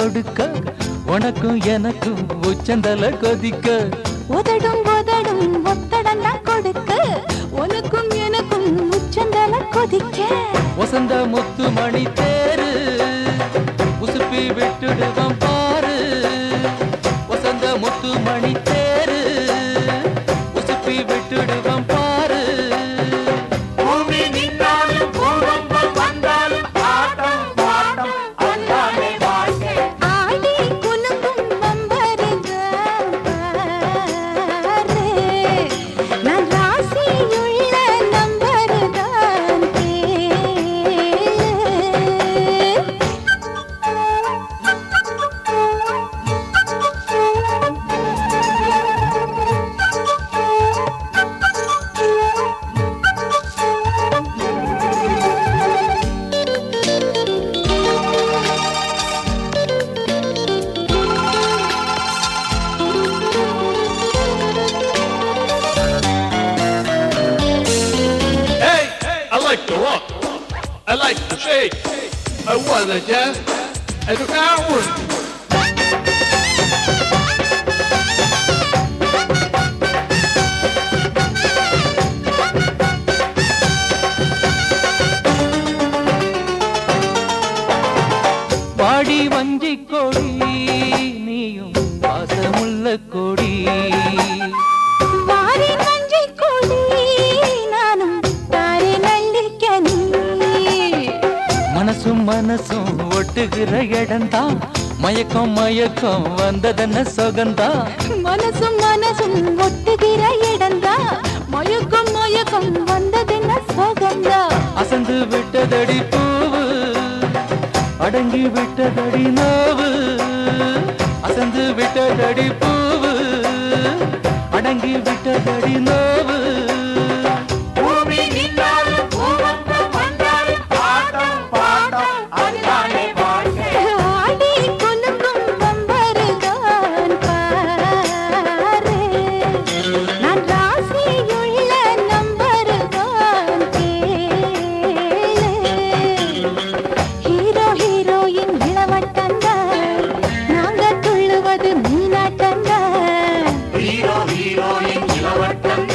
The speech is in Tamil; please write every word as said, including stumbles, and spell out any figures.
கொடுக்க உனக்கும் எனக்கும் உச்சந்தல கொதிக்க உதடும் உதடும் ஒத்தடந்தா கொடுக்க உனக்கும் எனக்கும் உச்சந்தல கொதிக்க வசந்த முத்து மணி தேரு உசுப்பி விட்டுடுவோம் பாரு வசந்த முத்து மணி தேரு உசுப்பி விட்டுடுவோம் பாரு பூமி நின்னாலும் பூகம்பம் வந்தாலும் ஆட்டம் பாட்டம் அல்லாமே வாழ்க்கை ஆடி குலுங்கும் வம்பருதான் பாரு நான் ராசியுள்ள நம்பருதான் கேளு I like to rock, I like to shake, I wanna dance, I do not work. பாடி வஞ்சி கொடி நீயும் பாசமுள்ள கொடி வாரி மஞ்சை கொடி நானும் தாரி நல்லிக்கனி மனசும் மனசும் ஒட்டுகிற இடம்தான் மயக்கம் மயக்கம் வந்ததென்ன சொகந்தா மனசும் மனசும் ஒட்டுகிற இடந்தா மயக்கம் மயக்கம் வந்ததென்ன சோகந்தா அசந்து விட்டதடி பூவு அடங்கி விட்டதடி நோவு அசந்து விட்டதடி பூவு அடங்கி விட்டதடி நோவு பூமி நின்னாலும் பூகம்பம் வந்தாலும் ஆட்டம் பாட்டம் அல்லாமே வாழ்க்கை ஆடி குலுங்கும் வம்பருதான் பாரு நான் ராசியுள்ள நம்பருதான் கேளு ஹீரோ ஹீரோயின் இளவட்டந்தா நாங்க துள்ளுவது மீனாட்டந்தா ஹீரோ ஹீரோயின் இளவட்டம்